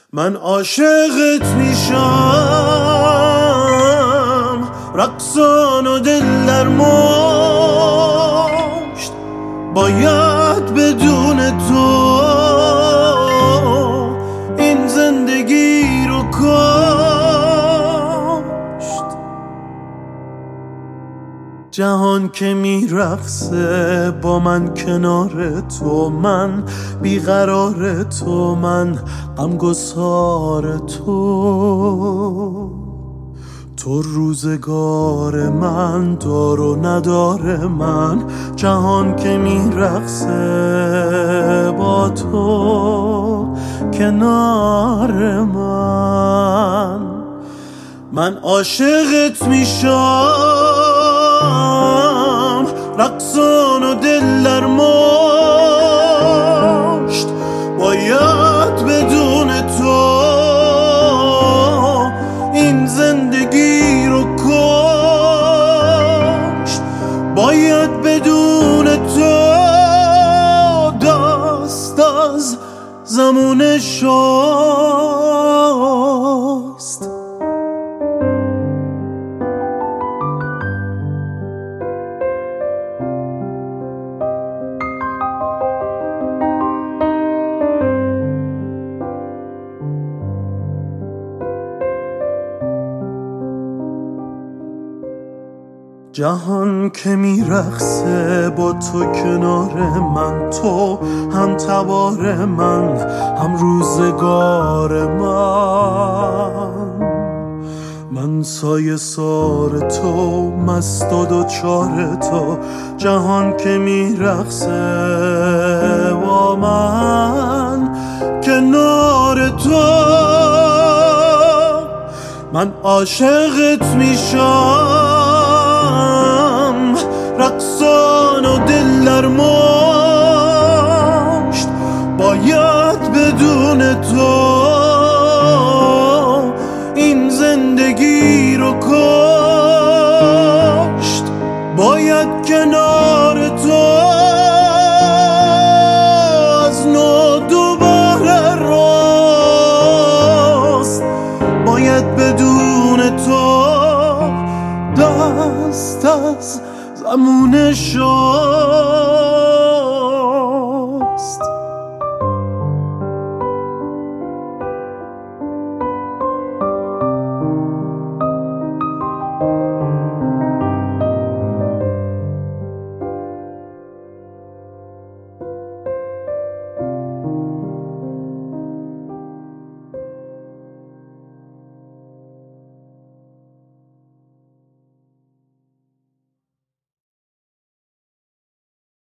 من عاشقت میشم، رقصان و دل در مشت، باید بدون تو این زندگی رو کشت. جهان که میرقصه با من کنار تو، من بیقرار تو، من غمگسار تو روزگار من، دار و ندار من. جهان که میرقصه با تو کنار من عاشقت میشم، رقصان و دل در مشت، باید بدون تو این زندگی رو کشت. باید بدون تو دست از زمون شست. جهان که میرقصه با تو کنار من، تو هم تبار من، هم روزگار من سایه سار تو، مست و دوچار تو. جهان که میرقصه با من کنار تو، من عاشقت میشم، رقصان و دل در